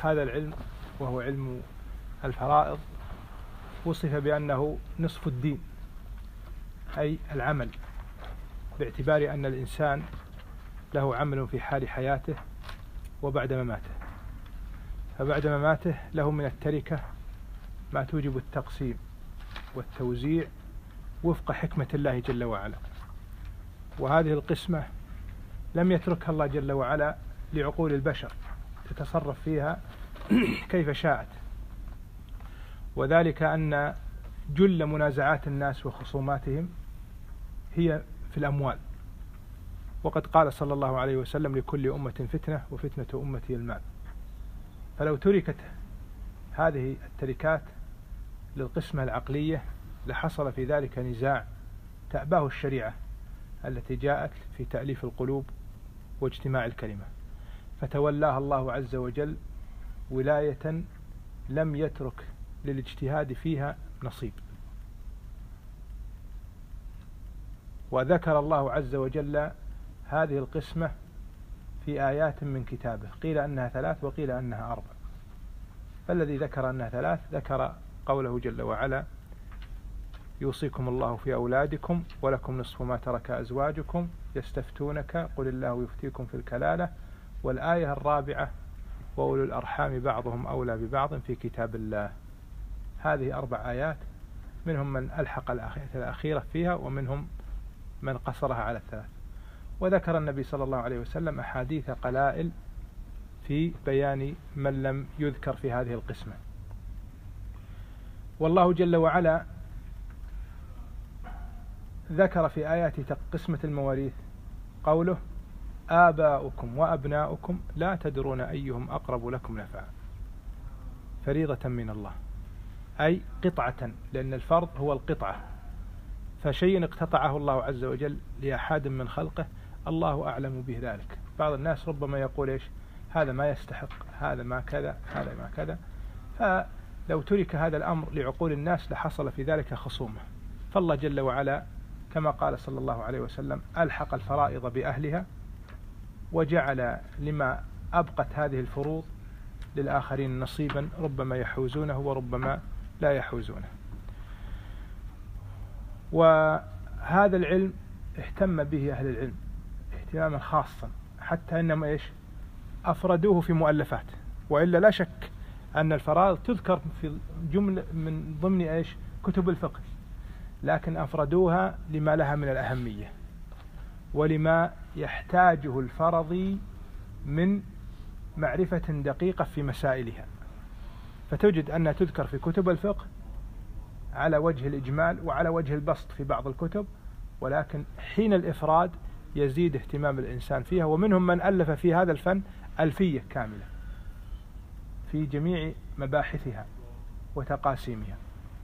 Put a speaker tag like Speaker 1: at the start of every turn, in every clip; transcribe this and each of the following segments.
Speaker 1: هذا العلم وهو علم الفرائض وصف بأنه نصف الدين، أي العمل، باعتبار أن الإنسان له عمل في حال حياته وبعد مماته. فبعد مماته له من التركة ما توجب التقسيم والتوزيع وفق حكمة الله جل وعلا، وهذه القسمة لم يتركها الله جل وعلا لعقول البشر تتصرف فيها كيف شاءت، وذلك أن جل منازعات الناس وخصوماتهم هي في الأموال، وقد قال صلى الله عليه وسلم: لكل أمة فتنة وفتنة أمتي المال. فلو تركت هذه التركات للقسمة العقلية لحصل في ذلك نزاع تأباه الشريعة التي جاءت في تأليف القلوب واجتماع الكلمة، فتولاها الله عز وجل ولاية لم يترك للاجتهاد فيها نصيب. وذكر الله عز وجل هذه القسمة في آيات من كتابه، قيل أنها 3 وقيل أنها 4، فالذي ذكر أنها 3 ذكر قوله جل وعلا: يوصيكم الله في أولادكم ولكم نصف ما ترك أزواجكم يستفتونك قل الله يفتيكم في الكلالة. والآية 4: وأولو الأرحام بعضهم أولى ببعض في كتاب الله. هذه 4 آيات، منهم من ألحق الأخيرة فيها ومنهم من قصرها على 3. وذكر النبي صلى الله عليه وسلم أحاديث قلائل في بيان من لم يذكر في هذه القسمة. والله جل وعلا ذكر في آيات قسمة المواريث قوله: آباؤكم وأبناؤكم لا تدرون أيهم أقرب لكم نفعا، فريضة من الله، أي قطعة، لأن الفرض هو القطعة، فشيء اقتطعه الله عز وجل لأحد من خلقه الله أعلم به ذلك. بعض الناس ربما يقول: إيش هذا ما يستحق، هذا ما كذا، هذا ما كذا. فلو ترك هذا الأمر لعقول الناس لحصل في ذلك خصومة. فالله جل وعلا كما قال صلى الله عليه وسلم: ألحق الفرائض بأهلها، وجعل لما أبقت هذه الفروض للآخرين نصيبا ربما يحوزونه وربما لا يحوزونه. وهذا العلم اهتم به أهل العلم اهتماما خاصا، حتى إنما إيش أفردوه في مؤلفات، وإلا لا شك أن الفرائض تذكر في جملة من ضمن إيش كتب الفقه، لكن أفردوها لما لها من الأهمية ولما يحتاجه الفرضي من معرفة دقيقة في مسائلها، فتجد أنها تذكر في كتب الفقه على وجه الإجمال وعلى وجه البسط في بعض الكتب، ولكن حين الإفراد يزيد اهتمام الإنسان فيها. ومنهم من ألف في هذا الفن ألفية كاملة في جميع مباحثها وتقاسيمها.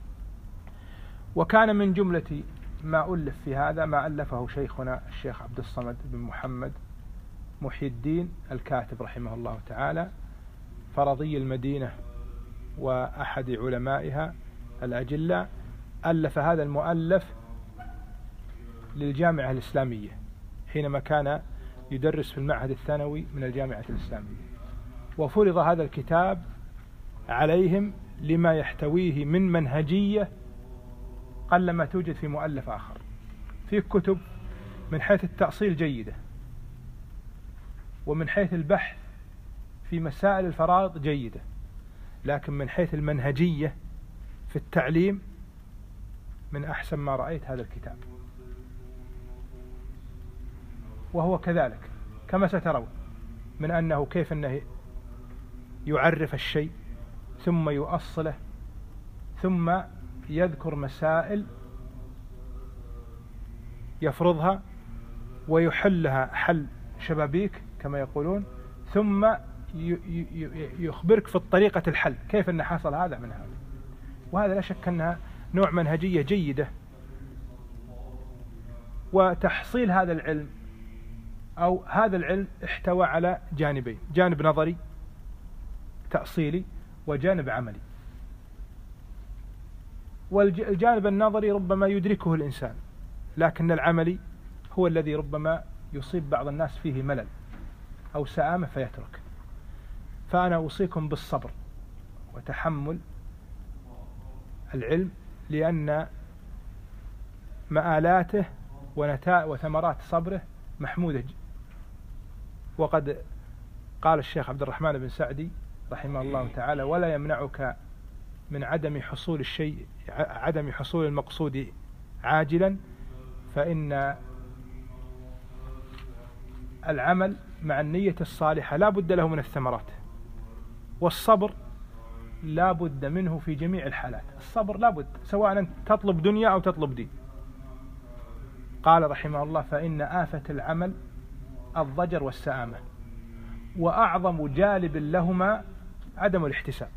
Speaker 1: وكان من جملة ما ألف في هذا ما ألفه شيخنا الشيخ عبد الصمد بن محمد محي الدين الكاتب رحمه الله تعالى، فرضي المدينة وأحد علمائها الأجلاء. ألف هذا المؤلف للجامعة الإسلامية حينما كان يدرس في المعهد الثانوي من الجامعة الإسلامية، وفرض هذا الكتاب عليهم لما يحتويه من منهجية قلما توجد في مؤلف آخر. في كتب من حيث التأصيل جيدة، ومن حيث البحث في مسائل الفرائض جيدة، لكن من حيث المنهجية في التعليم من أحسن ما رأيت هذا الكتاب. وهو كذلك كما سترون، من أنه كيف أنه يعرف الشيء ثم يؤصله ثم يذكر مسائل يفرضها ويحلها حل شبابيك كما يقولون، ثم يخبرك في طريقة الحل كيف أن حصل هذا من هذا. وهذا لا شك أنها نوع منهجية جيدة. وتحصيل هذا العلم أو هذا العلم احتوى على جانبين: جانب نظري تأصيلي وجانب عملي. والجانب النظري ربما يدركه الإنسان، لكن العملي هو الذي ربما يصيب بعض الناس فيه ملل أو سآمة فيترك. فأنا أوصيكم بالصبر وتحمل العلم، لأن مآلاته وثمرات صبره محمودة. وقد قال الشيخ عبد الرحمن بن سعدي رحمه الله تعالى: ولا يمنعك من عدم حصول المقصود عاجلا، فإن العمل مع النية الصالحة لا بد له من الثمرات، والصبر لا بد منه في جميع الحالات. الصبر لا بد، سواء أنت تطلب دنيا أو تطلب دين. قال رحمه الله: فإن آفة العمل الضجر والسآمة، وأعظم جالب لهما عدم الاحتساب.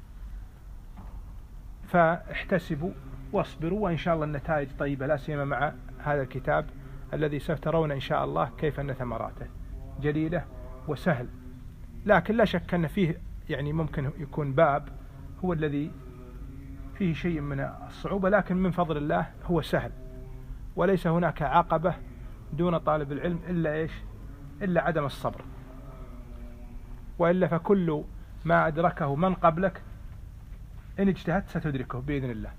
Speaker 1: فاحتسبوا واصبروا، وإن شاء الله النتائج طيبة، لا سيما مع هذا الكتاب الذي سترون إن شاء الله كيف أن ثمراته جليلة وسهل. لكن لا شك أن فيه يعني ممكن يكون باب هو الذي فيه شيء من الصعوبة، لكن من فضل الله هو سهل، وليس هناك عقبة دون طالب العلم إلا عدم الصبر، وإلا فكل ما أدركه من قبلك إن اجتهدت ستدركه بإذن الله.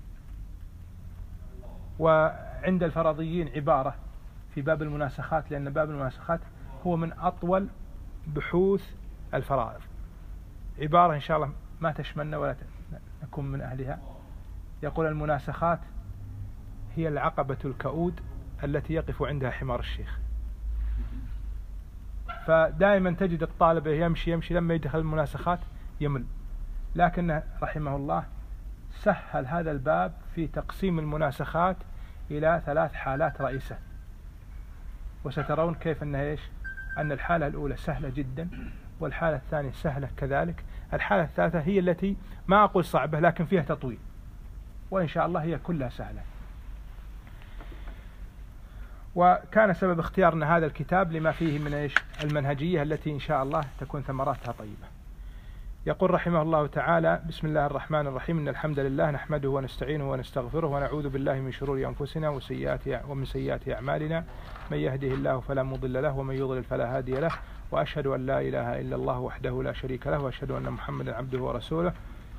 Speaker 1: وعند الفرضيين عبارة في باب المناسخات، لأن باب المناسخات هو من أطول بحوث الفرائض، عبارة إن شاء الله ما تشملنا ولا نكون من أهلها. يقول: المناسخات هي العقبة الكؤود التي يقف عندها حمار الشيخ. فدائما تجد الطالب يمشي لما يدخل المناسخات يمل، لكن رحمه الله سهل هذا الباب في تقسيم المناسخات إلى 3 حالات رئيسة، وسترون كيف أن الحالة الأولى سهلة جدا، والحالة الثانية سهلة كذلك. الحالة الثالثة هي التي ما أقول صعبة لكن فيها تطويل، وإن شاء الله هي كلها سهلة. وكان سبب اختيارنا هذا الكتاب لما فيه من المنهجية التي إن شاء الله تكون ثمراتها طيبة. يقول رحمه الله تعالى: بسم الله الرحمن الرحيم، إن الحمد لله نحمده ونستعينه ونستغفره ونعوذ بالله من شرور أنفسنا ومن سيئات أعمالنا، من يهده الله فلا مضل له ومن يضلل فلا هادي له، وأشهد أن لا إله إلا الله وحده لا شريك له، وأشهد أن محمدا عبده ورسوله.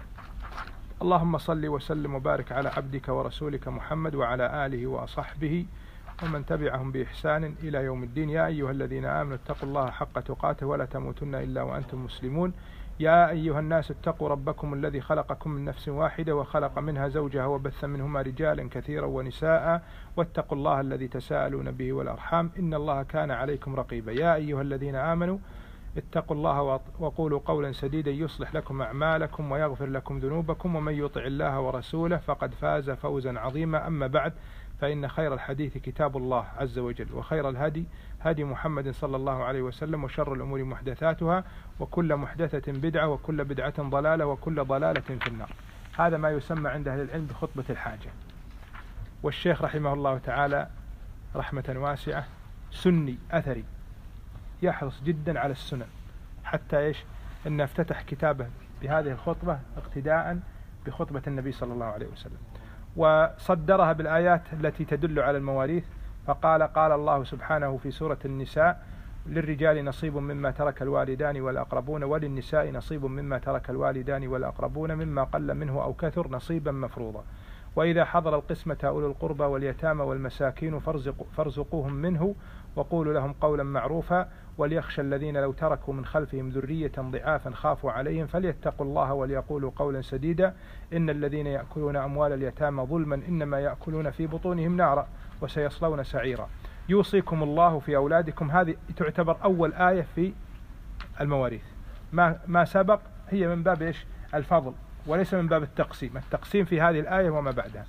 Speaker 1: اللهم صل وسلم وبارك على عبدك ورسولك محمد وعلى آله وصحبه ومن تبعهم بإحسان إلى يوم الدين. يا أيها الذين آمنوا اتقوا الله حق تقاته ولا تموتن إلا وأنتم مسلمون. يا أيها الناس اتقوا ربكم الذي خلقكم من نفس واحدة وخلق منها زوجها وبث منهما رجالا كثيرا ونساء، واتقوا الله الذي تساءلون به والأرحام إن الله كان عليكم رقيبا. يا أيها الذين آمنوا اتقوا الله وقولوا قولا سديدا يصلح لكم أعمالكم ويغفر لكم ذنوبكم، ومن يطع الله ورسوله فقد فاز فوزا عظيما. أما بعد، فإن خير الحديث كتاب الله عز وجل، وخير الهدي هدي محمد صلى الله عليه وسلم، وشر الأمور محدثاتها، وكل محدثة بدعة، وكل بدعة ضلالة، وكل ضلالة في النار. هذا ما يسمى عند أهل العلم بخطبة الحاجة. والشيخ رحمه الله تعالى رحمة واسعة سني أثري، يحرص جدا على السنن، حتى إن افتتح كتابه بهذه الخطبة اقتداء بخطبة النبي صلى الله عليه وسلم، وصدرها بالآيات التي تدل على المواريث. فقال: قال الله سبحانه في سورة النساء: للرجال نصيب مما ترك الوالدان والأقربون، وللنساء نصيب مما ترك الوالدان والأقربون، مما قل منه أو كثر نصيبا مفروضا، وإذا حضر القسمة أولو القربى واليتامى والمساكين فارزقوهم منه وقولوا لهم قولا معروفا، وليخشى الذين لو تركوا من خلفهم ذرية ضعافا خافوا عليهم فليتقوا الله وليقولوا قولا سديدا، إن الذين يأكلون أموال اليتامى ظلما إنما يأكلون في بطونهم نارا وسيصلون سعيرا. يوصيكم الله في أولادكم. هذه تعتبر أول آية في المواريث. ما سبق هي من باب الفضل وليس من باب التقسيم. التقسيم في هذه الآية وما بعدها.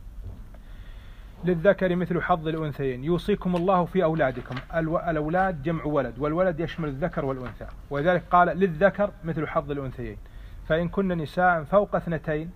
Speaker 1: للذكر مثل حظ الأنثيين. يوصيكم الله في أولادكم. الأولاد جمع ولد، والولد يشمل الذكر والأنثى، ولذلك قال للذكر مثل حظ الأنثيين. فإن كن نساء فوق 2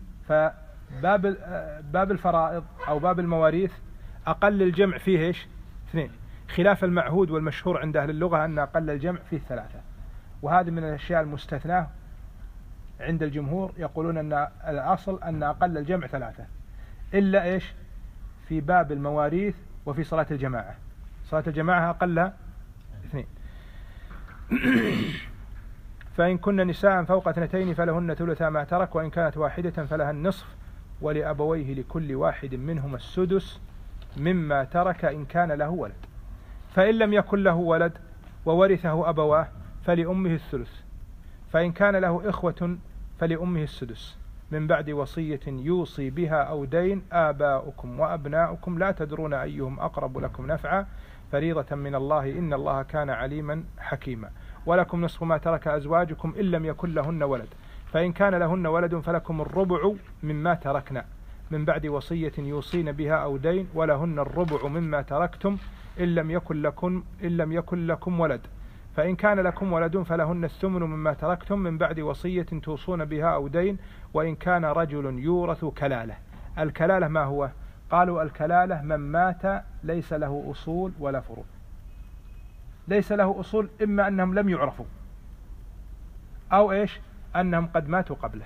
Speaker 1: فباب الفرائض أو باب المواريث أقل الجمع فيه 2، خلاف المعهود والمشهور عند أهل اللغة أن أقل الجمع فيه 3، وهذه من الأشياء المستثناة عند الجمهور. يقولون أن الأصل أن أقل الجمع 3، إلا في باب المواريث وفي صلاة الجماعة. صلاة الجماعة أقلها 2. فإن كن نساء فوق 2 فلهن ثلثا ما ترك، وإن كانت واحدة فلها النصف، ولأبويه لكل واحد منهما السدس مما ترك إن كان له ولد. فإن لم يكن له ولد وورثه أبواه فلأمه الثلث، فإن كان له إخوة فلأمه السدس من بعد وصية يوصي بها أو دين. آباؤكم وأبناؤكم لا تدرون أيهم أقرب لكم نفعا فريضة من الله إن الله كان عليما حكيما. ولكم نصف ما ترك أزواجكم إن لم يكن لهن ولد، فإن كان لهن ولد فلكم الربع مما تركنا من بعد وصية يوصين بها أو دين، ولهن الربع مما تركتم إن لم يكن لكم ولد، فإن كان لكم ولد فلهن الثمن مما تركتم من بعد وصية توصون بها أو دين، وإن كان رجل يورث كلالة. الكلالة ما هو؟ قالوا الكلالة من مات ليس له أصول ولا فروع. ليس له أصول، إما أنهم لم يعرفوا أو إيش أنهم قد ماتوا قبله،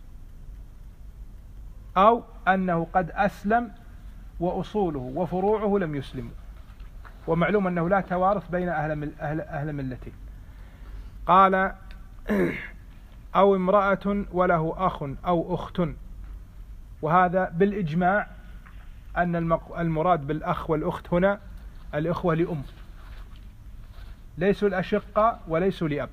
Speaker 1: أو أنه قد أسلم وأصوله وفروعه لم يسلموا، ومعلوم أنه لا توارث بين أهل ملتين. قال أو امرأة وله أخ أو أخت، وهذا بالإجماع أن المراد بالأخ والأخت هنا الإخوة لأم، ليسوا الأشقة وليسوا لأب.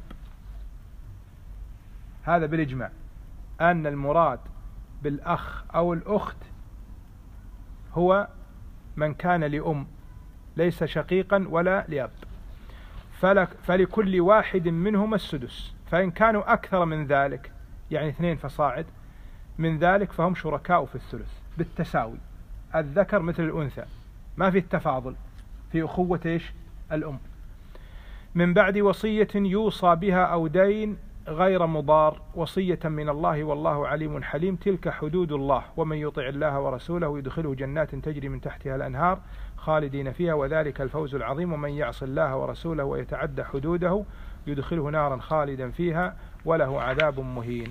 Speaker 1: هذا بالإجماع أن المراد بالأخ أو الأخت هو من كان لأم ليس شقيقا ولا لأب، فلكل واحد منهما السدس، فإن كانوا أكثر من ذلك يعني 2 فصاعد من ذلك فهم شركاء في الثلث بالتساوي، الذكر مثل الأنثى، ما في التفاضل في أخوة إيش الأم. من بعد وصية يوصى بها أو دين غير مضار، وصية من الله والله عليم حليم. تلك حدود الله، ومن يطع الله ورسوله يدخله جنات تجري من تحتها الأنهار خالدين فيها وذلك الفوز العظيم. ومن يعص الله ورسوله ويتعدى حدوده يدخله نارا خالدا فيها وله عذاب مهين.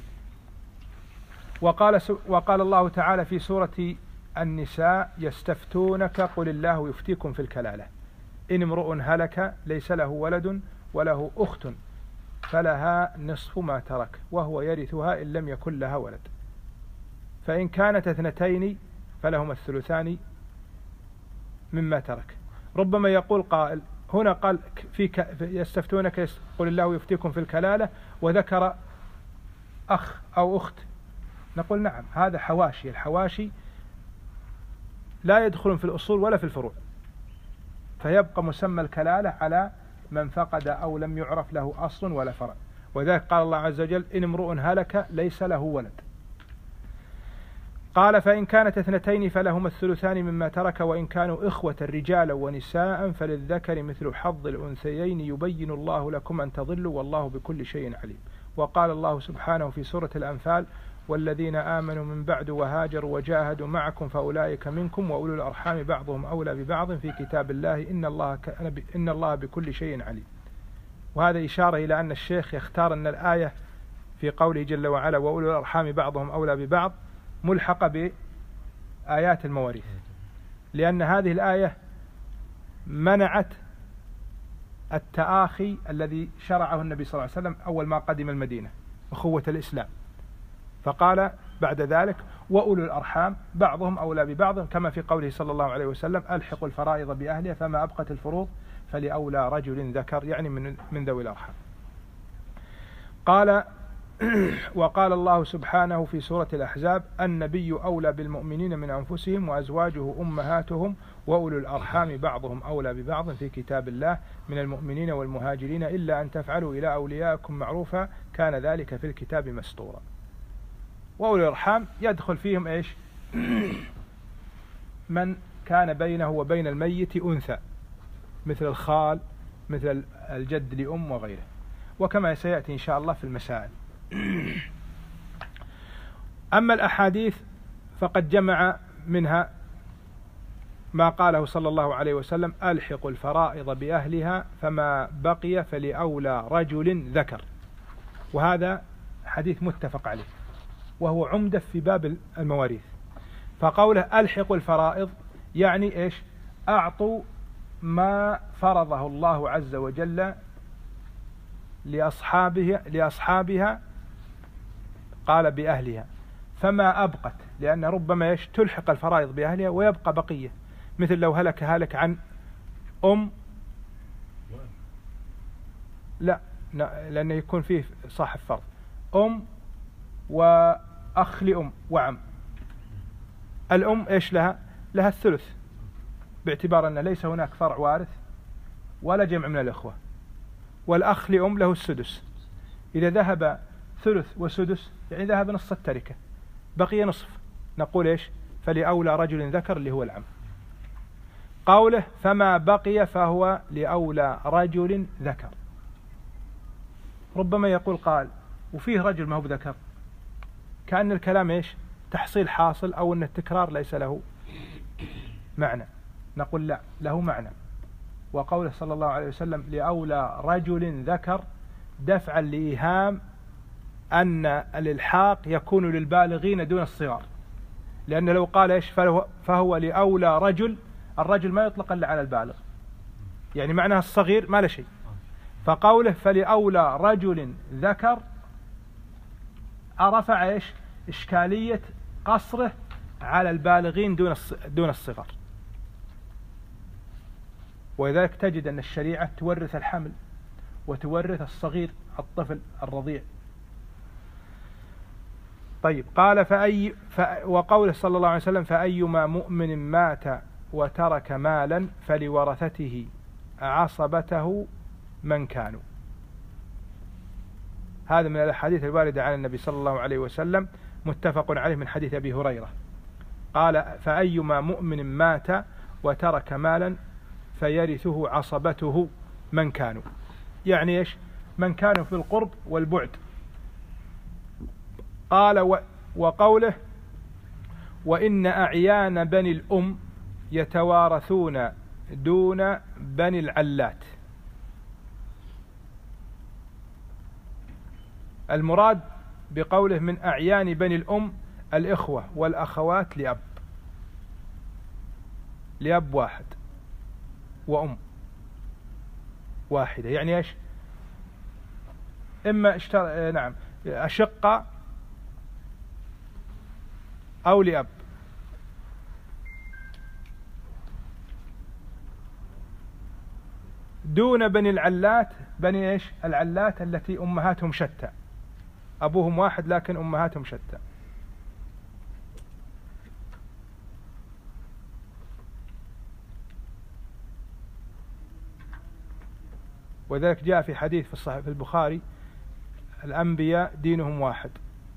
Speaker 1: وقال الله تعالى في سورة النساء يستفتونك قل الله يفتيكم في الكلالة إن امرؤ هلك ليس له ولد وله أخت فلها نصف ما ترك وهو يرثها إن لم يكن لها ولد، فإن كانت 2 فلهما الثلثان مما ترك. ربما يقول قائل هنا قال يستفتونك قل الله يفتيكم في الكلالة وذكر أخ أو أخت، نقول نعم هذا حواشي، الحواشي لا يدخلون في الأصول ولا في الفروع، فيبقى مسمى الكلالة على من فقد أو لم يعرف له أصل ولا فرع. وذلك قال الله عز وجل إن امرؤ هلك ليس له ولد. قال فإن كانت 2 فلهما الثلثان مما ترك، وإن كانوا إخوة رجالا ونساء فللذكر مثل حظ الأنثيين يبين الله لكم أن تضلوا والله بكل شيء عليم. وقال الله سبحانه في سورة الأنفال والذين آمنوا من بعد وهاجروا وجاهدوا معكم فأولئك منكم وأولو الأرحام بعضهم أولى ببعض في كتاب الله إن الله بكل شيء عليم. وهذا إشارة إلى أن الشيخ يختار أن الآية في قوله جل وعلا وأولو الأرحام بعضهم أولى ببعض ملحقة بآيات المواريث، لأن هذه الآية منعت التآخي الذي شرعه النبي صلى الله عليه وسلم أول ما قدم المدينة أخوة الإسلام، فقال بعد ذلك وأولو الأرحام بعضهم أولى ببعض كما في قوله صلى الله عليه وسلم ألحقوا الفرائض بأهلها فما أبقت الفروض فلأولى رجل ذكر، يعني من ذوي الأرحام. قال وقال الله سبحانه في سورة الأحزاب النبي أولى بالمؤمنين من أنفسهم وأزواجه أمهاتهم وأولو الأرحام بعضهم أولى ببعض في كتاب الله من المؤمنين والمهاجرين إلا أن تفعلوا إلى أوليائكم معروفا كان ذلك في الكتاب مسطورا. وأولو الأرحام يدخل فيهم إيش؟ من كان بينه وبين الميت أنثى مثل الخال مثل الجد لأم وغيره، وكما سيأتي إن شاء الله في المسائل. أما الأحاديث فقد جمع منها ما قاله صلى الله عليه وسلم ألحقوا الفرائض بأهلها فما بقي فلأولى رجل ذكر، وهذا حديث متفق عليه وهو عمدة في باب المواريث. فقوله ألحقوا الفرائض يعني إيش؟ أعطوا ما فرضه الله عز وجل لأصحابها قال بأهلها، فما أبقت، لأن ربما تلحق الفرائض بأهلها ويبقى بقية، مثل لو هلك عن لا لأنه يكون فيه صاحب فرض، وأخ لأم وعم. الأم لها الثلث، باعتبار أن ليس هناك فرع وارث ولا جمع من الأخوة، والأخ لأم له السدس. إذا ذهب ثلث وسدس يعني ذهب نصف التركة، بقي نصف، نقول فلأولى رجل ذكر اللي هو العم. قوله فما بقي فهو لأولى رجل ذكر، ربما يقول قال وفيه رجل ما هو ذكر، كأن الكلام تحصيل حاصل، أو أن التكرار ليس له معنى. نقول لا، له معنى. وقوله صلى الله عليه وسلم لأولى رجل ذكر دفعا لإيهام أن الإلحاق يكون للبالغين دون الصغار، لأن لو قال فهو لأولى رجل، الرجل ما يطلق إلا على البالغ، يعني معناها الصغير ما له شيء. فقوله فلأولى رجل ذكر رفع إشكالية قصره على البالغين دون الصغار. ولذلك تجد أن الشريعة تورث الحمل وتورث الصغير الطفل الرضيع. طيب قال وقوله صلى الله عليه وسلم فأيما مؤمن مات وترك مالا فلورثته عصبته من كانوا. هذا من الأحاديث الواردة عن النبي صلى الله عليه وسلم، متفق عليه من حديث أبي هريرة قال فأيما مؤمن مات وترك مالا فيرثه عصبته من كانوا، يعني من كانوا في القرب والبعد. قال وقوله وإن أعيان بني الأم يتوارثون دون بني العلات. المراد بقوله من أعيان بني الأم الإخوة والأخوات لأب واحد وأم واحدة، يعني إما أشقة أو لأب. دون بني العلات، بني العلات التي أمهاتهم شتى، أبوهم واحد لكن أمهاتهم شتى. وذلك جاء في حديث في البخاري الأنبياء دينهم واحد،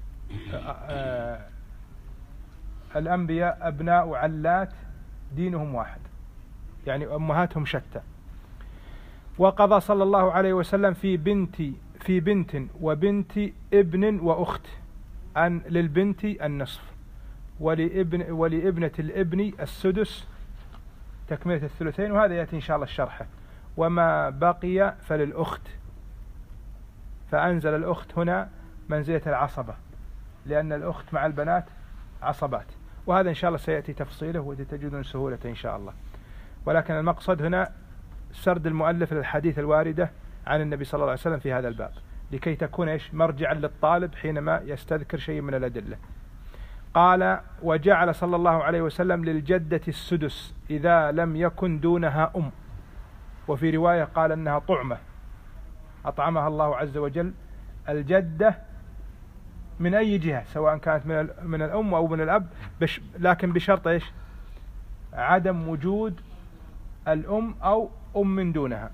Speaker 1: الأنبياء أبناء علات دينهم واحد، يعني أمهاتهم شتى. وقضى صلى الله عليه وسلم في بنت وبنت ابن وأخت أن للبنت النصف ولابنة الابن السدس تكملة الثلثين، وهذا يأتي إن شاء الله الشرح. وما بقي فللأخت، فأنزل الأخت هنا منزلة العصبة، لأن الأخت مع البنات عصبات، وهذا إن شاء الله سيأتي تفصيله وتجدون سهولة إن شاء الله. ولكن المقصد هنا سرد المؤلف للحديث الواردة عن النبي صلى الله عليه وسلم في هذا الباب، لكي تكون مرجعا للطالب حينما يستذكر شيء من الأدلة. قال وجعل صلى الله عليه وسلم للجدة السدس إذا لم يكن دونها أم، وفي رواية قال أنها طعمة أطعمها الله عز وجل الجدة من أي جهة، سواء كانت من الأم أو من الأب، لكن بشرط عدم وجود الأم أو أم من دونها.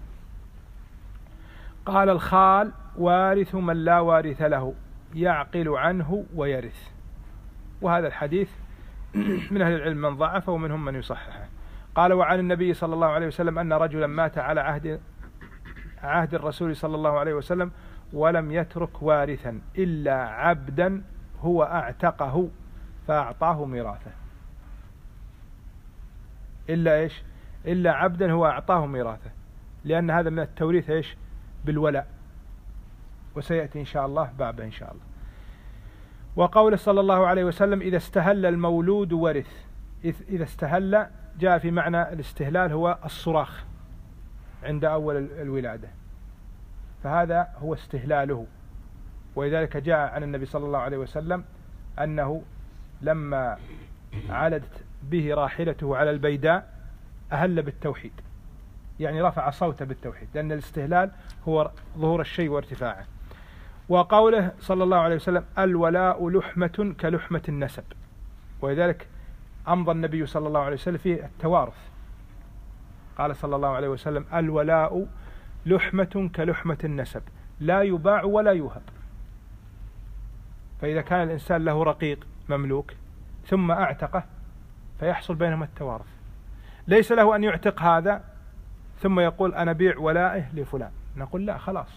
Speaker 1: قال الخال وارث من لا وارث له يعقل عنه ويرث. وهذا الحديث من أهل العلم من ضعفه ومنهم من يصححه. قال وعن النبي صلى الله عليه وسلم أن رجلا مات على عهد الرسول صلى الله عليه وسلم ولم يترك وارثا إلا عبدا هو أعتقه فأعطاه ميراثه. إلا عبدا هو أعطاه ميراثه، لأن هذا من التوريث بالولاء، وسيأتي إن شاء الله بابه إن شاء الله. وقول صلى الله عليه وسلم إذا استهل المولود ورث. إذا استهل جاء في معنى الاستهلال هو الصراخ عند أول الولادة، فهذا هو استهلاله. ولذلك جاء عن النبي صلى الله عليه وسلم أنه لما علت به راحلته على البيداء أهل بالتوحيد، يعني رفع صوته بالتوحيد، لأن الاستهلال هو ظهور الشيء وارتفاعه. وقوله صلى الله عليه وسلم الولاء لحمة كلحمة النسب، ولذلك أمضى النبي صلى الله عليه وسلم في التوارث، قال صلى الله عليه وسلم الولاء لحمة كلحمة النسب لا يباع ولا يوهب. فإذا كان الإنسان له رقيق مملوك ثم أعتقه فيحصل بينهما التوارث، ليس له أن يعتق هذا ثم يقول أنا بيع ولائه لفلان، نقول لا خلاص.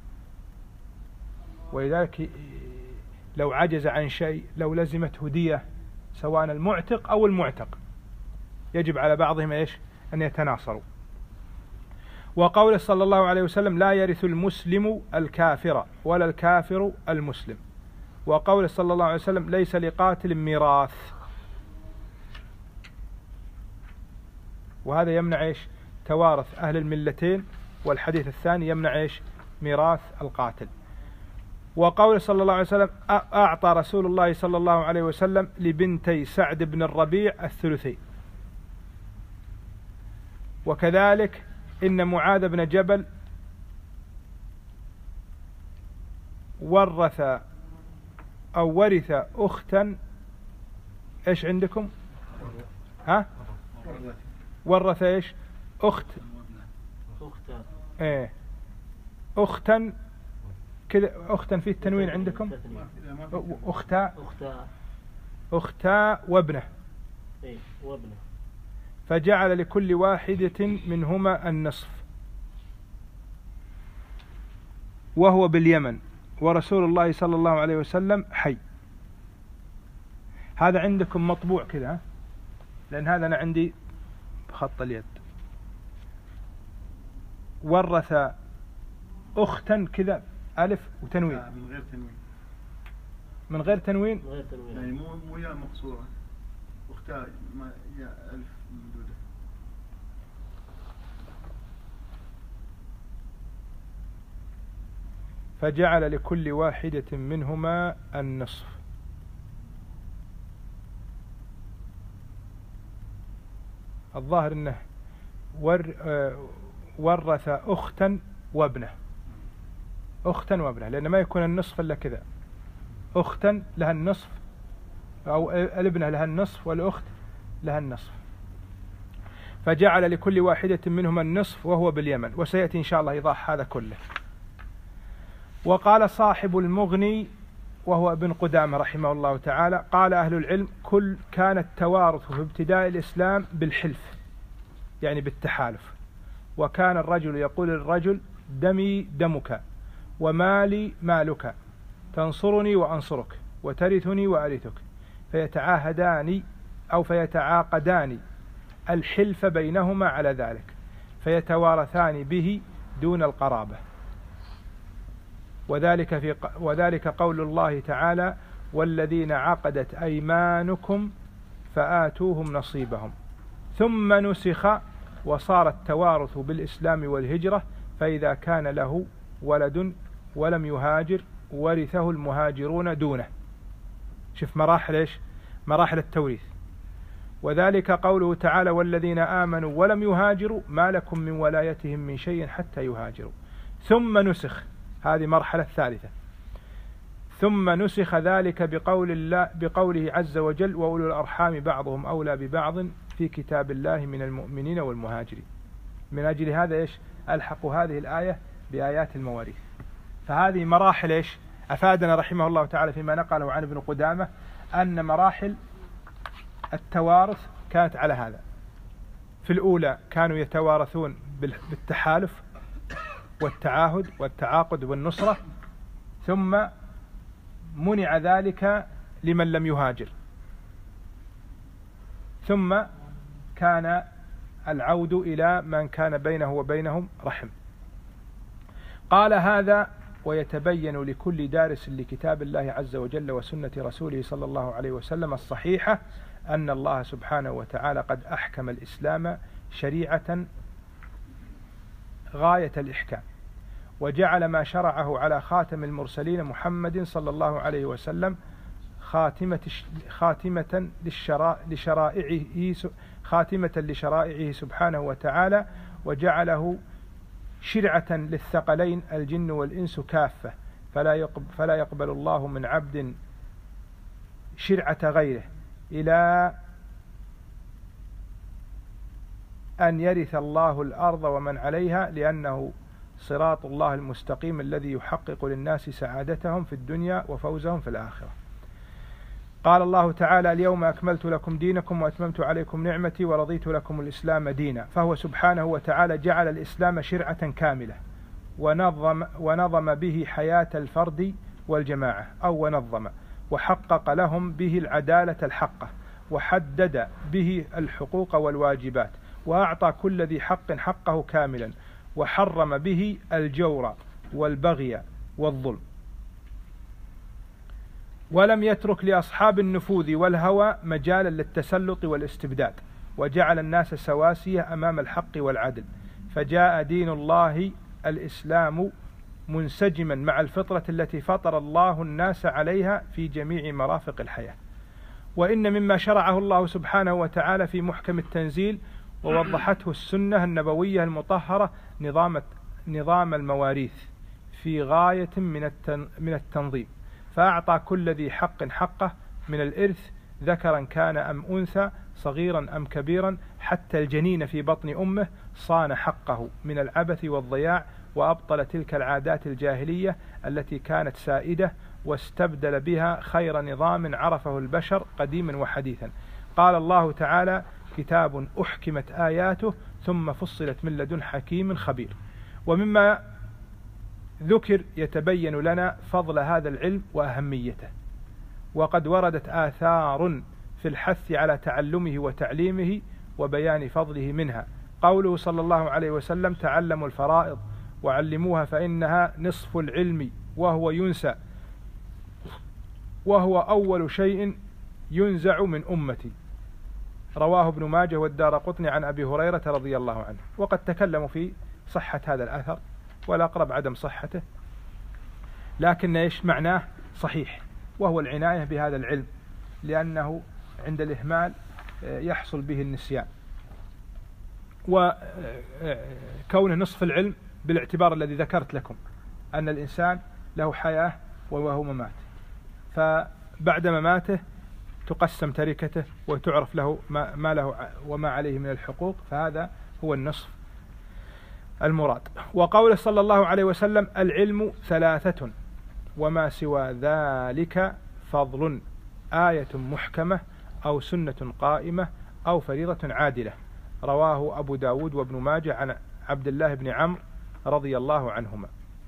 Speaker 1: ولذلك لو عجز عن شيء، لو لزمته دية سواء المعتق أو المعتق، يجب على بعضهم إيش أن يتناصروا. وقول صلى الله عليه وسلم لا يرث المسلم الكافر ولا الكافر المسلم. وقول صلى الله عليه وسلم ليس لقاتل ميراث، وهذا يمنع إيش توارث أهل الملتين، والحديث الثاني يمنع إيش ميراث القاتل. وقول صلى الله عليه وسلم أعطى رسول الله صلى الله عليه وسلم لبنتي سعد بن الربيع الثلثين. وكذلك إن معاذ بن جبل ورث أختا، إيش عندكم ها ورث إيش أختا كذا، أختا في التنوين عندكم أختا وابنه، فجعل لكل واحدة منهما النصف وهو باليمن ورسول الله صلى الله عليه وسلم حي. هذا عندكم مطبوع كذا، لأن هذا أنا عندي بخط اليد. ورث أختا كذا ألف وتنوين، من غير تنوين
Speaker 2: يعني مو يا مقصورة، أختا يا ألف ممدودة.
Speaker 1: فجعل لكل واحدة منهما النصف. الظاهر أنه ورث أختا وابنه، لأن ما يكون النصف إلا كذا، أختا لها النصف أو الابنة لها النصف والأخت لها النصف. فجعل لكل واحدة منهما النصف وهو باليمن، وسيأتي إن شاء الله إيضاح هذا كله. وقال صاحب المغني وهو ابن قدامة رحمه الله تعالى قال أهل العلم كان التوارث في ابتداء الإسلام بالحلف، يعني بالتحالف. وكان الرجل يقول للرجل دمي دمك ومالي مالك، تنصرني وأنصرك وترثني وأرثك، فيتعاهدان أو فيتعاقدان الحلف بينهما على ذلك، فيتوارثان به دون القرابة. وذلك قول الله تعالى والذين عقدت أيمانكم فآتوهم نصيبهم. ثم نسخ وصار التوارث بالإسلام والهجرة، فإذا كان له ولد ولم يهاجر ورثه المهاجرون دونه. شوف مراحل إيش؟ مراحل التوريث. وذلك قوله تعالى والذين آمنوا ولم يهاجروا ما لكم من ولايتهم من شيء حتى يهاجروا. ثم نسخ، هذه مرحلة ثالثة. ثم نسخ ذلك بقوله عز وجل وأولو الأرحام بعضهم أولى ببعض في كتاب الله من المؤمنين والمهاجرين. من أجل هذا إيش ألحق هذه الآية بآيات المواريث. فهذه مراحل إيش أفادنا رحمه الله تعالى فيما نقله عن ابن قدامة أن مراحل التوارث كانت على هذا. في الأولى كانوا يتوارثون بالتحالف والتعاهد والتعاقد والنصرة، ثم منع ذلك لمن لم يهاجر، ثم كان العود إلى من كان بينه وبينهم رحم. قال هذا ويتبين لكل دارس لكتاب الله عز وجل وسنة رسوله صلى الله عليه وسلم الصحيحة أن الله سبحانه وتعالى قد أحكم الإسلام شريعة غاية الإحكام، وجعل ما شرعه على خاتم المرسلين محمد صلى الله عليه وسلم خاتمة لشرائعه سبحانه وتعالى، وجعله شرعة للثقلين الجن والإنس كافة، فلا يقبل الله من عبد شرعة غيره إلى أن يرث الله الأرض ومن عليها، لأنه صراط الله المستقيم الذي يحقق للناس سعادتهم في الدنيا وفوزهم في الآخرة. قال الله تعالى: اليوم أكملت لكم دينكم وأتممت عليكم نعمتي ورضيت لكم الإسلام دينا. فهو سبحانه وتعالى جعل الإسلام شرعة كاملة، ونظم به حياة الفرد والجماعة، أو ونظم وحقق لهم به العدالة الحقة، وحدد به الحقوق والواجبات، وأعطى كل ذي حق حقه كاملا، وحرم به الجور والبغي والظلم، ولم يترك لأصحاب النفوذ والهوى مجالا للتسلط والاستبداد، وجعل الناس سواسية أمام الحق والعدل، فجاء دين الله الإسلام منسجما مع الفطرة التي فطر الله الناس عليها في جميع مرافق الحياة. وإن مما شرعه الله سبحانه وتعالى في محكم التنزيل ووضحته السنة النبوية المطهرة نظام المواريث في غاية من التنظيم، فأعطى كل ذي حق حقه من الإرث، ذكرا كان أم أنثى، صغيرا أم كبيرا، حتى الجنين في بطن أمه صان حقه من العبث والضياع، وأبطل تلك العادات الجاهلية التي كانت سائدة، واستبدل بها خير نظام عرفه البشر قديما وحديثا. قال الله تعالى: كتاب أحكمت آياته ثم فصلت من لدن حكيم خبير. ومما ذكر يتبين لنا فضل هذا العلم وأهميته، وقد وردت آثار في الحث على تعلمه وتعليمه وبيان فضله، منها قوله صلى الله عليه وسلم: تعلموا الفرائض وعلموها فإنها نصف العلم وهو أول شيء ينزع من أمتي. رواه ابن ماجه والدارقطني عن أبي هريرة رضي الله عنه. وقد تكلموا في صحة هذا الأثر، والأقرب عدم صحته، لكن إيش معناه صحيح، وهو العناية بهذا العلم، لأنه عند الإهمال يحصل به النسيان. وكونه نصف العلم بالاعتبار الذي ذكرت لكم، أن الإنسان له حياة وهو ممات، فبعد مماته تقسم تركته وتعرف له ما له وما عليه من الحقوق، فهذا هو النصف المراد. وقوله صلى الله عليه وسلم: العلم ثلاثة وما سوى ذلك فضل، آية محكمة أو سنة قائمة أو فريضة عادلة. رواه أبو داود وابن ماجه عن عبد الله بن عمرو رضي الله عنهما.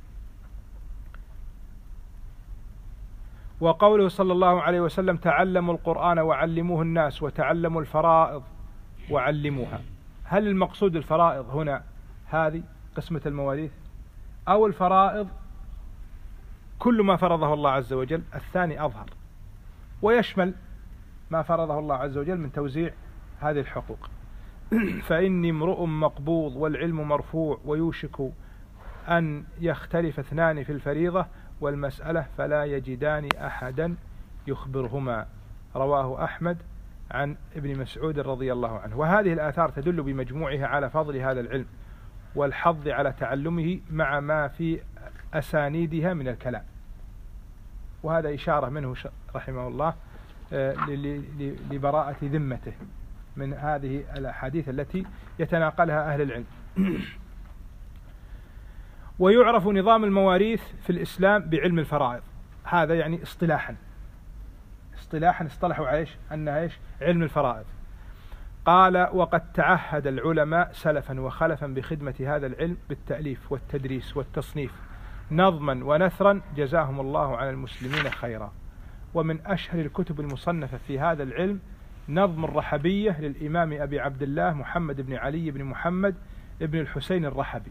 Speaker 1: وقوله صلى الله عليه وسلم: تعلموا القرآن وعلموه الناس، وتعلموا الفرائض وعلموها. هل المقصود الفرائض هنا هذه قسمة المواريث، أو الفرائض كل ما فرضه الله عز وجل؟ الثاني أظهر، ويشمل ما فرضه الله عز وجل من توزيع هذه الحقوق. فإني امرؤ مقبوض والعلم مرفوع، ويوشك أن يختلف اثنان في الفريضة والمسألة فلا يجدان أحدا يخبرهما. رواه أحمد عن ابن مسعود رضي الله عنه. وهذه الآثار تدل بمجموعها على فضل هذا العلم والحظ على تعلمه مع ما في أسانيدها من الكلام. وهذا إشارة منه رحمه الله لبراءة ذمته من هذه الأحاديث التي يتناقلها أهل العلم. ويعرف نظام المواريث في الإسلام بعلم الفرائض، هذا يعني اصطلاحا اصطلحوا عليه أنها علم الفرائض. قال: وقد تعهد العلماء سلفا وخلفا بخدمة هذا العلم بالتأليف والتدريس والتصنيف نظما ونثرا، جزاهم الله عن المسلمين خيرا. ومن أشهر الكتب المصنفة في هذا العلم نظم الرحبية للإمام أبي عبد الله محمد بن علي بن محمد بن الحسين الرحبي،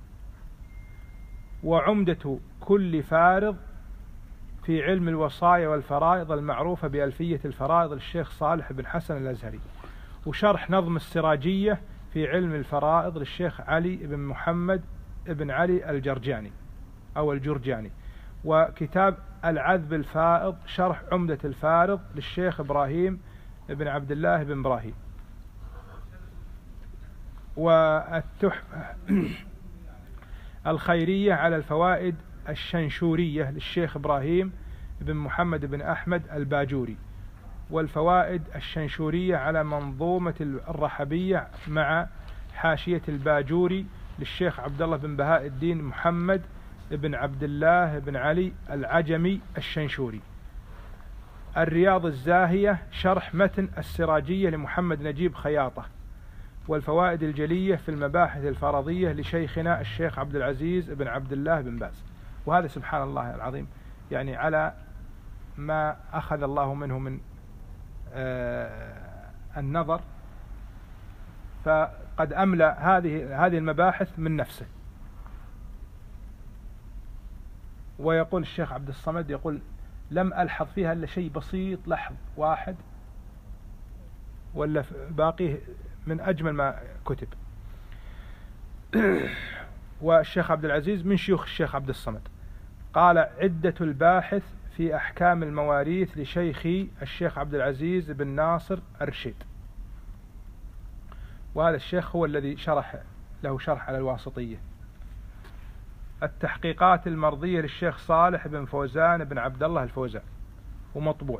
Speaker 1: وعمدة كل فارض في علم الوصايا والفرائض المعروفة بألفية الفرائض للشيخ صالح بن حسن الأزهري، وشرح نظم السراجية في علم الفرائض للشيخ علي بن محمد بن علي الجرجاني، أو الجرجاني. وكتاب العذب الفائض شرح عمدة الفارض للشيخ إبراهيم بن عبد الله بن إبراهيم. والتحفة الخيرية على الفوائد الشنشورية للشيخ إبراهيم بن محمد بن أحمد الباجوري. والفوائد الشنشورية على منظومة الرحبية مع حاشية الباجوري للشيخ عبد الله بن بهاء الدين محمد بن عبد الله بن علي العجمي الشنشوري. الرياض الزاهية شرح متن السراجية لمحمد نجيب خياطة. والفوائد الجلية في المباحث الفرضية لشيخنا الشيخ عبد العزيز بن عبد الله بن باز. وهذا سبحان الله العظيم يعني على ما أخذ الله منه من النظر، فقد أملأ هذه المباحث من نفسه. ويقول الشيخ عبد الصمد يقول لم ألحظ فيها إلا شيء بسيط، لحظ واحد، ولا باقيه من أجمل ما كتب. والشيخ عبد العزيز من شيوخ الشيخ عبد الصمد. قال عدة الباحث في أحكام المواريث لشيخي الشيخ عبد العزيز بن ناصر الرشيد. وهذا الشيخ هو الذي له شرح على الواسطية. التحقيقات المرضية للشيخ صالح بن فوزان بن عبد الله الفوزان، ومطبوع.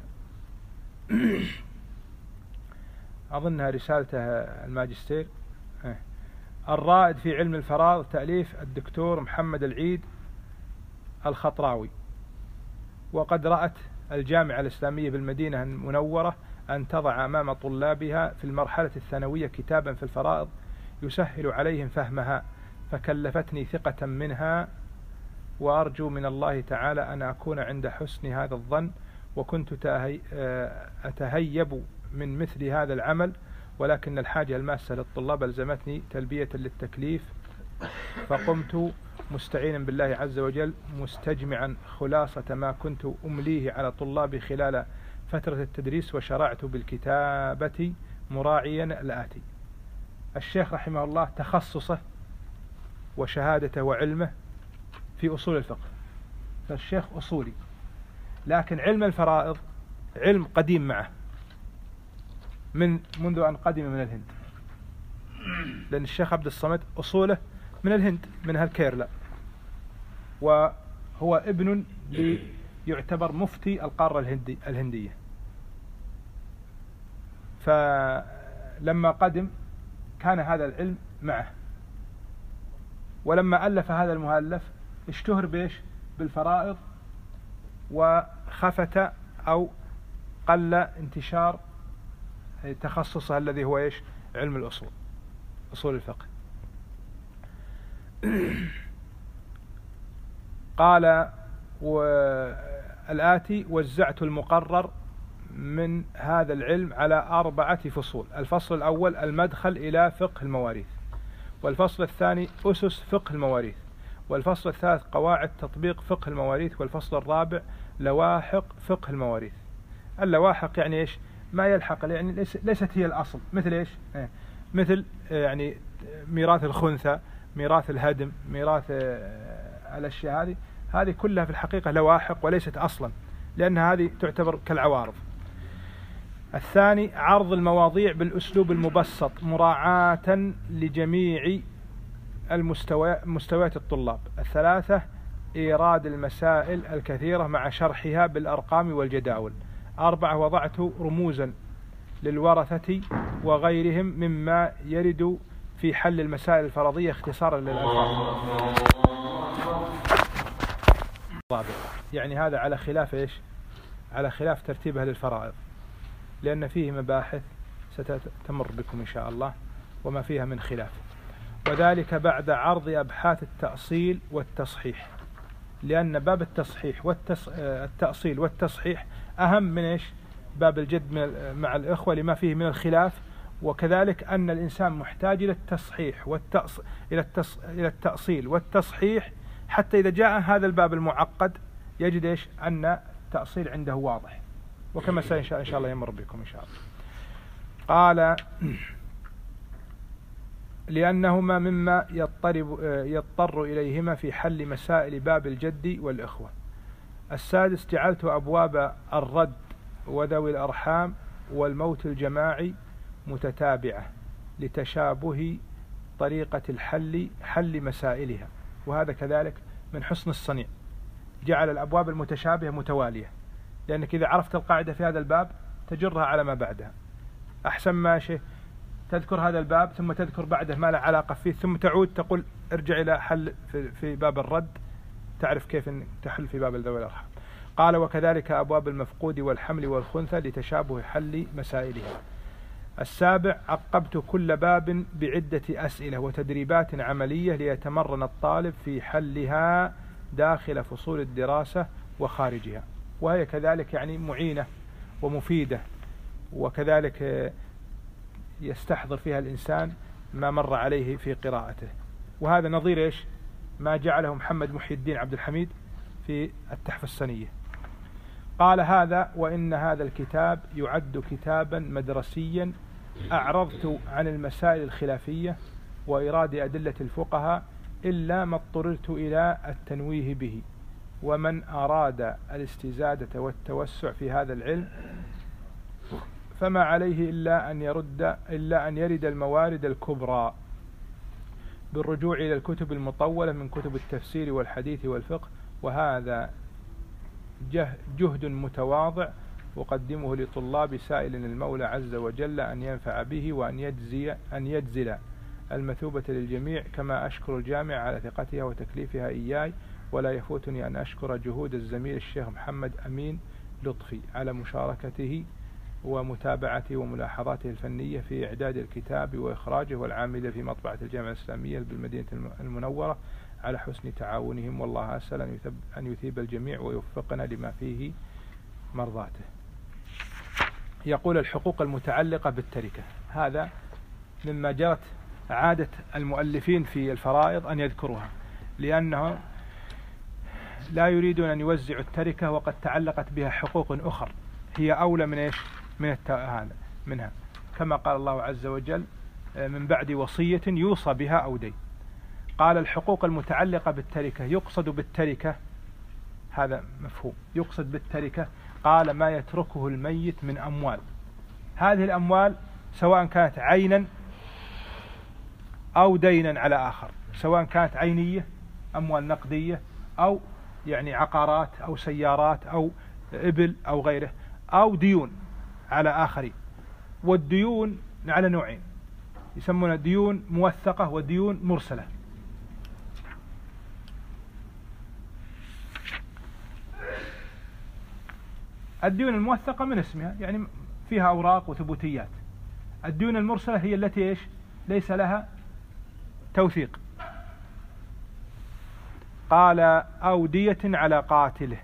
Speaker 1: أظنها رسالته الماجستير. الرائد في علم الفراغ تأليف الدكتور محمد العيد الخطراوي. وقد رأت الجامعة الإسلامية بالمدينة المنورة أن تضع أمام طلابها في المرحلة الثانوية كتابا في الفرائض يسهل عليهم فهمها، فكلفتني ثقة منها، وأرجو من الله تعالى أن أكون عند حسن هذا الظن. وكنت أتهيب من مثل هذا العمل، ولكن الحاجة الماسة للطلاب ألزمتني تلبية للتكليف، فقمت مستعينا بالله عز وجل مستجمعا خلاصة ما كنت أمليه على طلابي خلال فترة التدريس، وشرعت بالكتابة مراعيا الآتي. الشيخ رحمه الله تخصصه وشهادته وعلمه في أصول الفقه، فالشيخ أصولي، لكن علم الفرائض علم قديم معه منذ أن قدم من الهند، لأن الشيخ عبد الصمد أصوله من الهند، من هالكيرلا، وهو ابن يعتبر مفتي القارة الهندية. فلما قدم كان هذا العلم معه، ولما ألف هذا المؤلف اشتهر بإيش؟ بالفرائض، وخفت أو قل انتشار تخصصه الذي هو إيش؟ علم الأصول، أصول الفقه. قال والآتي: وزعت المقرر من هذا العلم على 4 فصول. الفصل الأول المدخل إلى فقه المواريث، والفصل الثاني أسس فقه المواريث، والفصل الثالث قواعد تطبيق فقه المواريث، والفصل الرابع لواحق فقه المواريث. اللواحق يعني إيش؟ ما يلحق، يعني ليست هي الأصل، مثل إيش؟ مثل يعني ميراث الخنثى، ميراث الهدم، ميراث الأشياء هذه كلها في الحقيقة لواحق وليست أصلا، لأن هذه تعتبر كالعوارض. الثاني عرض المواضيع بالأسلوب المبسط مراعاة لجميع مستويات الطلاب. الثالثة إيراد المسائل الكثيرة مع شرحها بالأرقام والجداول. 4 وضعت رموزا للورثة وغيرهم مما يرد في حل المسائل الفرضية اختصارا للألفاظ. يعني هذا على خلاف إيش؟ على خلاف ترتيبها للفرائض، لأن فيه مباحث ستمر بكم إن شاء الله وما فيها من خلاف، وذلك بعد عرض أبحاث التأصيل والتصحيح، لأن باب التصحيح التأصيل والتصحيح أهم من إيش؟ باب الجد مع الإخوة لما فيه من الخلاف، وكذلك أن الإنسان محتاج إلى التصحيح إلى التأصيل والتصحيح، حتى إذا جاء هذا الباب المعقد يجد إيش؟ أن التأصيل عنده واضح، وكما إن شاء الله يمر بكم إن شاء الله. قال لأنهما مما يضطر إليهما في حل مسائل باب الجد والإخوة. السادس جعلت أبواب الرد وذوي الأرحام والموت الجماعي متتابعة لتشابه طريقة حل مسائلها، وهذا كذلك من حسن الصنيع، جعل الأبواب المتشابهة متوالية، لأنك إذا عرفت القاعدة في هذا الباب تجرها على ما بعدها، أحسن ما شيء تذكر هذا الباب ثم تذكر بعده ما له علاقة فيه ثم تعود تقول ارجع إلى حل في باب الرد، تعرف كيف تحل في باب ذوي الأرحام. قال وكذلك أبواب المفقود والحمل والخنثى لتشابه حل مسائلها. السابع عقبت كل باب بعدة أسئلة وتدريبات عملية ليتمرن الطالب في حلها داخل فصول الدراسة وخارجها، وهي كذلك يعني معينة ومفيدة، وكذلك يستحضر فيها الإنسان ما مر عليه في قراءته. وهذا نظير إيش ما جعله محمد محي الدين عبد الحميد في التحفة السنية. قال هذا وإن هذا الكتاب يعد كتابا مدرسيا أعرضت عن المسائل الخلافية وإيراد أدلة الفقهاء إلا ما اضطررت إلى التنويه به، ومن أراد الاستزادة والتوسع في هذا العلم فما عليه إلا أن يرد الموارد الكبرى بالرجوع إلى الكتب المطولة من كتب التفسير والحديث والفقه، وهذا جهد متواضع أقدمه لطلاب سائل المولى عز وجل أن ينفع به وأن يجزل المثوبة للجميع، كما أشكر الجامعة على ثقتها وتكليفها إياي، ولا يفوتني أن أشكر جهود الزميل الشيخ محمد أمين لطفي على مشاركته ومتابعته وملاحظاته الفنية في إعداد الكتاب وإخراجه، والعامل في مطبعة الجامعة الإسلامية بالمدينة المنورة على حسن تعاونهم، والله أسأل أن يثيب الجميع ويوفقنا لما فيه مرضاته. يقول الحقوق المتعلقة بالتركة، هذا مما جرت عادة المؤلفين في الفرائض أن يذكروها، لأنه لا يريدون أن يوزعوا التركة وقد تعلقت بها حقوق أخر هي أولى من إيش منها، كما قال الله عز وجل من بعد وصية يوصى بها أو دين. قال الحقوق المتعلقة بالتركة يقصد بالتركة، هذا مفهوم، يقصد بالتركة قال ما يتركه الميت من أموال. هذه الأموال سواء كانت عينا أو دينا على آخر، سواء كانت عينية أموال نقدية أو يعني عقارات أو سيارات أو إبل أو غيره، أو ديون على آخرين. والديون على نوعين، يسمونها ديون موثقة وديون مرسلة. الديون الموثقة من اسمها يعني فيها أوراق وثبوتيات. الديون المرسلة هي التي إيش ليس لها توثيق. قال أو دية على قاتله،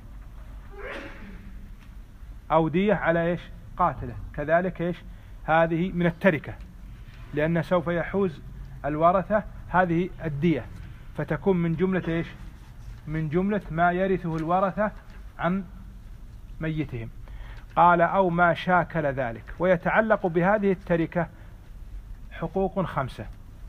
Speaker 1: أو دية على إيش قاتله، كذلك إيش هذه من التركة، لأن سوف يحوز الورثة هذه الدية، فتكون من جملة إيش من جملة ما يرثه الورثة عن ميتهم. قال أو ما شاكل ذلك. ويتعلق بهذه التركة حقوق 5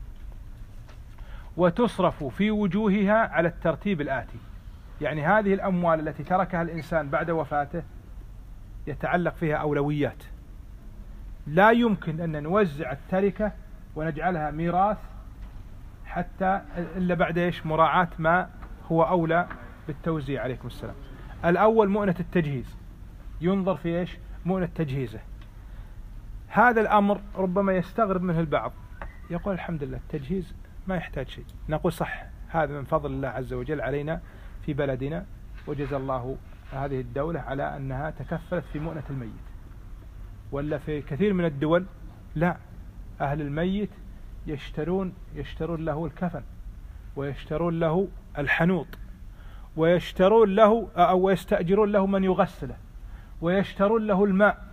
Speaker 1: وتصرف في وجوهها على الترتيب الآتي، يعني هذه الأموال التي تركها الإنسان بعد وفاته يتعلق فيها أولويات، لا يمكن أن نوزع التركة ونجعلها ميراث حتى إلا بعد إيش مراعاة ما هو أولى بالتوزيع. عليكم السلام. الأول مؤنة التجهيز، ينظر في إيش مؤنة تجهيزه. هذا الأمر ربما يستغرب منه البعض، يقول الحمد لله التجهيز ما يحتاج شيء. نقول صح، هذا من فضل الله عز وجل علينا في بلدنا، وجزى الله هذه الدولة على أنها تكفلت في مؤنة الميت. ولا في كثير من الدول لا، أهل الميت يشترون له الكفن، ويشترون له الحنوط، ويشترون له أو يستأجرون له من يغسله، ويشترون له الماء،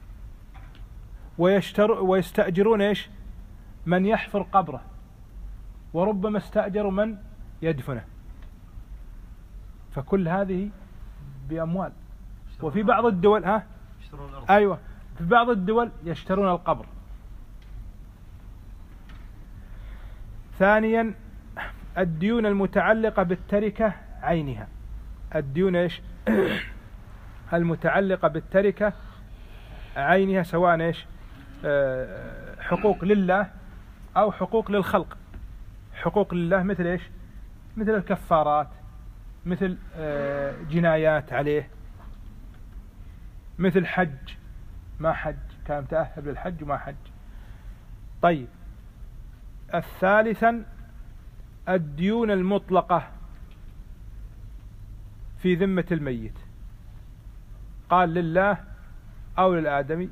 Speaker 1: ويستأجرون إيش من يحفر قبره، وربما استأجروا من يدفنه. فكل هذه بأموال. وفي بعض الدول أيوة، في بعض الدول يشترون القبر. ثانيا الديون المتعلقة بالتركة عينها. الديون ايش؟ المتعلقة بالتركة عينها، سواء ايش؟ حقوق لله أو حقوق للخلق. حقوق لله مثل ايش؟ مثل الكفارات، مثل جنايات عليه، مثل حج ما حج، كان متأهب للحج وما حج. طيب، الثالثا الديون المطلقة في ذمة الميت، قال لله أو للآدمي.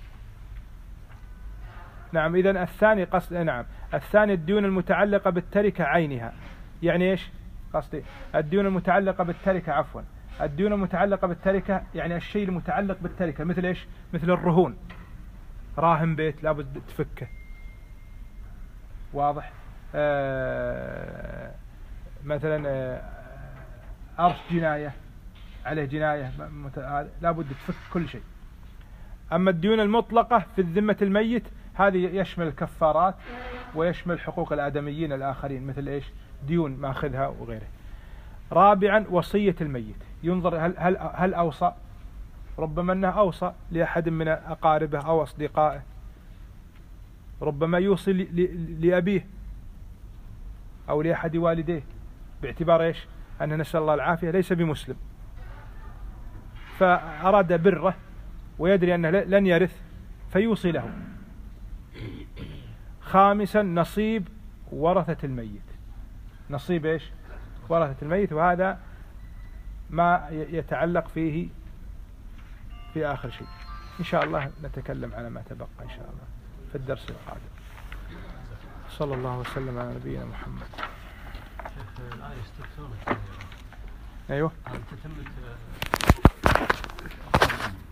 Speaker 1: نعم، إذن الثاني قصد، نعم الثاني الديون المتعلقة بالتركة عينها، يعني إيش قصدي؟ الديون المتعلقة بالتركة، عفوا الديون المتعلقة بالتركة يعني الشيء المتعلق بالتركة، مثل إيش؟ مثل الرهون، راهن بيت لابد تفكه، واضح؟ مثلا أرث جناية، عليه جناية لابد تفك كل شيء. أما الديون المطلقة في الذمة الميت هذه يشمل الكفارات ويشمل حقوق الآدميين الآخرين، مثل إيش؟ ديون ماخذها وغيره. رابعا وصية الميت، ينظر هل أوصى، ربما أنه أوصى لأحد من أقاربه أو أصدقائه، ربما يوصي لأبيه أو لأحد والديه، باعتبار إيش؟ أنه نسأل الله العافية ليس بمسلم، فأراد بره ويدري أنه لن يرث فيوصي له. خامسا نصيب ورثة الميت، نصيب إيش؟ ورثة الميت، وهذا ما يتعلق فيه في آخر شيء. إن شاء الله نتكلم على ما تبقى إن شاء الله في الدرس القادم. صلى الله وسلم على نبينا محمد.
Speaker 3: شيخ الآية استفسار.
Speaker 1: أيوه.
Speaker 3: هل تتم